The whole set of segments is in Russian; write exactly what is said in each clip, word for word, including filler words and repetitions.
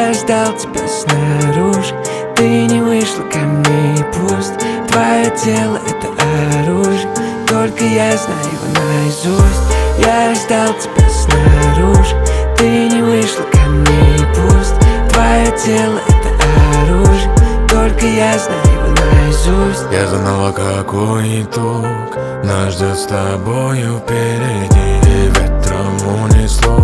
Я ждал тебя снаружи, ты не вышла ко мне и пуст. Твое тело — это оружие, только я знаю его наизусть. Я ждал тебя снаружи, ты не вышла ко мне и пуст. Твое тело — это оружие, только я знаю его наизусть. Я знала, какой итог нас ждет с тобою впереди. И ветром унесло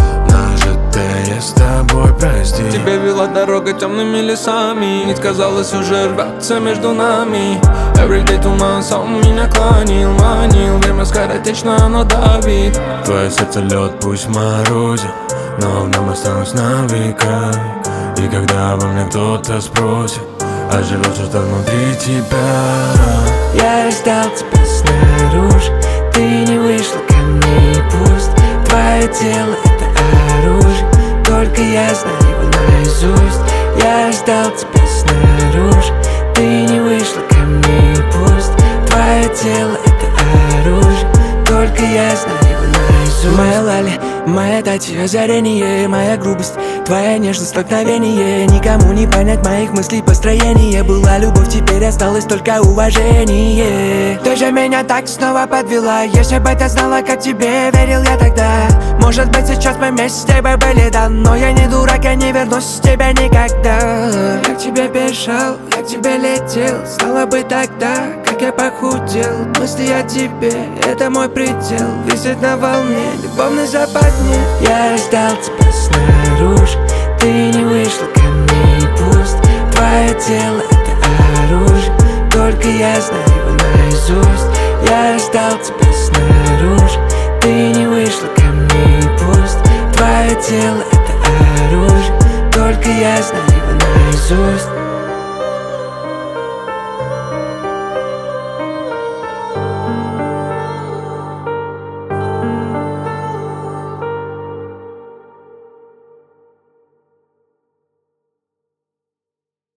нажитое с тобой, прости. Тебя вела дорога темными лесами, нить казалось уже рваться между нами. Everyday туман сам меня клонил, манил. Время скоротечно, оно давит. Твое сердце лед пусть морозит, но в нем останусь на века. И когда обо мне кто-то спросит, а живет что-то внутри тебя. Я ждал тебя снаружи, ты не вышла ко мне и пуст. Твое тело — это оружие, только я знаю его наизусть. Я ждал тебя снаружи, ты не вышла ко мне и пуст. Твое тело — это оружие, только я знаю его наизусть. Моя лали, моя тать, озарение, моя грубость, твоя нежность, столкновение. Никому не понять моих мыслей, построение. Была любовь, теперь осталось только уважение. Ты же меня так снова подвела. Если бы ты знала, как тебе верил я тогда. Может быть, сейчас мы вместе бы были, да. Но я не дурак, я не вернусь с тебя никогда. Я к тебе бежал, я к тебе летел. Стало бы тогда, как я похудел. Мысли о тебе, это мой предел. Висеть на волне, любовной западне. Я ждал тебя снаружи, ты не вышла ко мне и пуст. Твое тело — это оружие, только я знаю его наизусть. Я ждал тебя снаружи, ты не вышла ко мне и пуст. Твое тело — это оружие, только я знаю его наизусть.